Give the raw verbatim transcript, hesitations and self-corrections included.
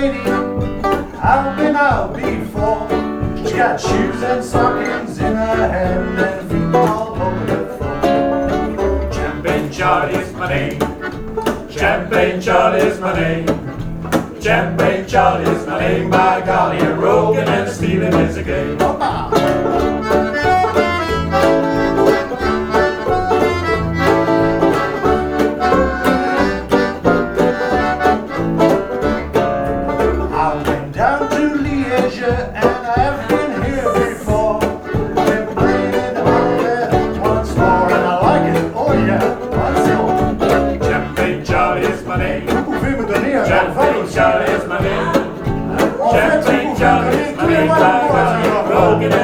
lady, I've been out before. She's got shoes and stockings in her hand and feet all over the floor. Champagne Charlie's my name. Champagne Charlie's my name. Champagne Charlie's my name. By golly, a roguing and stealing is a game. I went down to Liège and I've been here before. Been playing on it once more and I like it, oh yeah, once more. Champagne Charlie's my name. Vous pouvez me donner un Champagne Charlie's my name. En fait, Champagne vous pouvez me Charlie's donner my tous les name. mois By de golly, a roguing